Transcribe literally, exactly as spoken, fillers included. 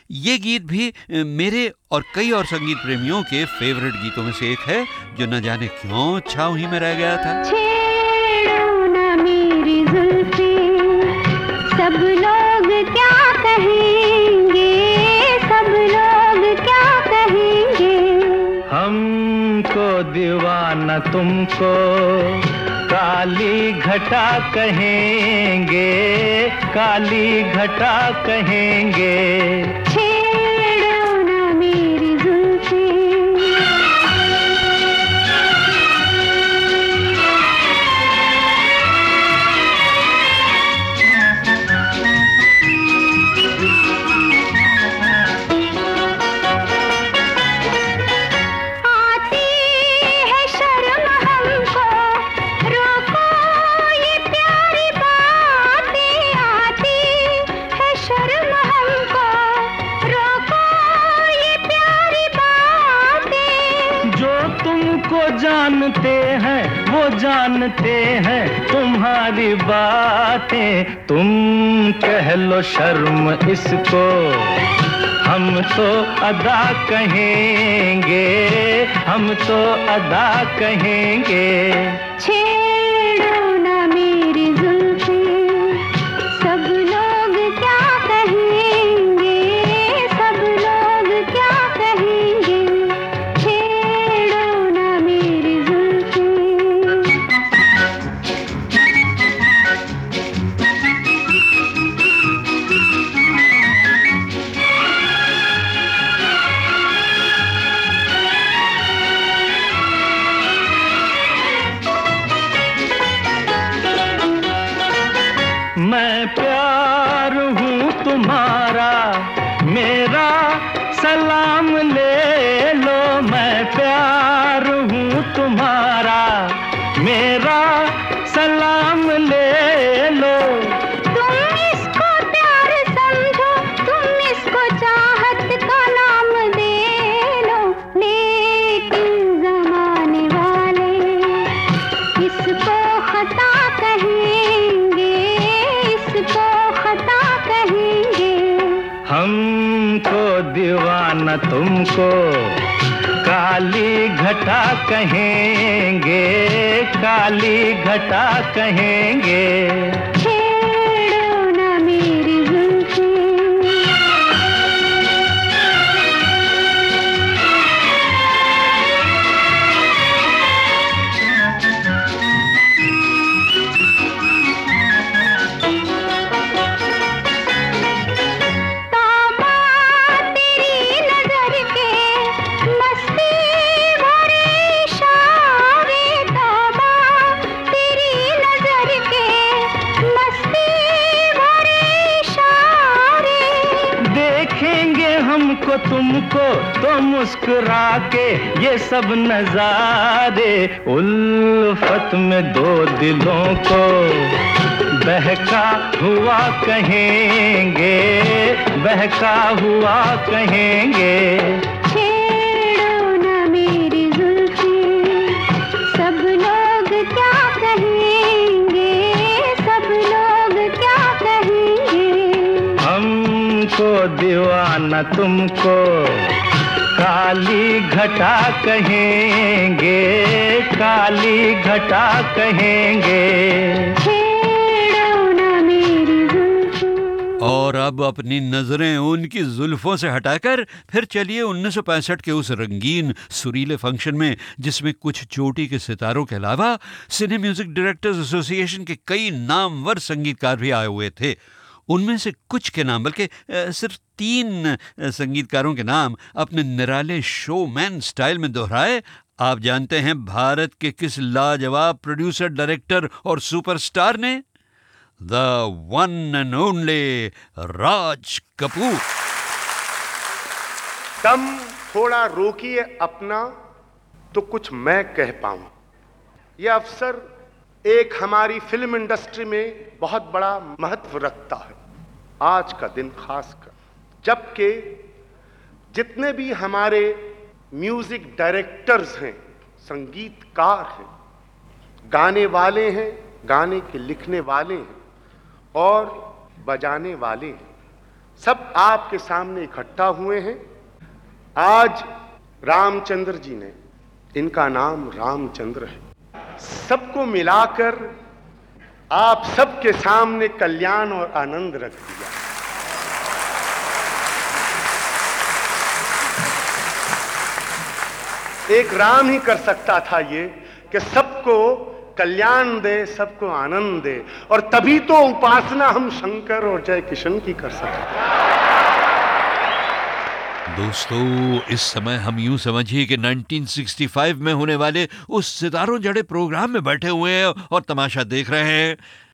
ये गीत भी मेरे और कई और संगीत प्रेमियों के फेवरेट गीतों में से एक है, जो न जाने क्यों छाँव ही में रह गया था। छेड़ो ना मेरी जुल्फें, सब लोग क्या कहेंगे, सब लोग क्या कहेंगे। हमको दीवाना तुमको काली घटा कहेंगे, काली घटा कहेंगे। छेड़ो ना मेरी जानते हैं वो जानते हैं तुम्हारी बातें, तुम कह लो शर्म इसको, हम तो अदा कहेंगे, हम तो अदा कहेंगे। छेड़ो ना मेरी जुल्फें, सब लोग क्या कहेंगे, सब लोग क्या कहेंगे। छेड़ो ना मेरी मैं प्यार हूँ तुम्हारा, मेरा सलाम ले लो। मैं प्यार हूँ तुम्हारा, मेरा सलाम ले लो। तुम इसको प्यार समझो, तुम इसको चाहत का नाम दे लो। लेकिन जमाने वाले इसको खता कहेंगे, इसको खता कहेंगे। हमको दीवाना तुमको काली घटा कहेंगे, काली घटा कहेंगे। छेड़ो ना मेरी जुल्फें, हमको तुमको तो मुस्कुरा के ये सब नजारे, उल्फत में दो दिलों को बहका हुआ कहेंगे, बहका हुआ कहेंगे। छेड़ो ना मेरी जुल्फें, सब लोग क्या कहेंगे, सब लोग क्या कहेंगे। हमको दीवाना तुमको काली घटा कहेंगे, काली घटा कहेंगे। छेड़ो ना मेरी जुल्फें। और अब अपनी नजरें उनकी जुल्फों से हटाकर फिर चलिए उन्नीस सौ पैंसठ के उस रंगीन सुरीले फंक्शन में, जिसमें कुछ चोटी के सितारों के अलावा सिने म्यूजिक डायरेक्टर्स एसोसिएशन के कई नामवर संगीतकार भी आए हुए थे। उनमें से कुछ के नाम, बल्कि सिर्फ तीन संगीतकारों के नाम अपने निराले शोमैन स्टाइल में दोहराए। आप जानते हैं भारत के किस लाजवाब प्रोड्यूसर, डायरेक्टर और सुपरस्टार ने? The one and only Raj Kapoor. दम थोड़ा रोकिए अपना तो कुछ मैं कह पाऊं। यह अवसर एक हमारी फिल्म इंडस्ट्री में बहुत बड़ा महत्व रखता है, आज का दिन खासकर, जबकि जितने भी हमारे म्यूजिक डायरेक्टर्स हैं, संगीतकार हैं, गाने वाले हैं, गाने के लिखने वाले हैं और बजाने वाले हैं, सब आपके सामने इकट्ठा हुए हैं। आज रामचंद्र जी ने, इनका नाम रामचंद्र है, सबको मिलाकर आप सबके सामने कल्याण और आनंद रख दिया। एक राम ही कर सकता था ये कि सबको कल्याण दे, सबको आनंद दे, और तभी तो उपासना हम शंकर और जय किशन की कर सकते। दोस्तों, इस समय हम यूं समझिए कि उन्नीस सौ पैंसठ में होने वाले उस सितारों जड़े प्रोग्राम में बैठे हुए हैं और तमाशा देख रहे हैं।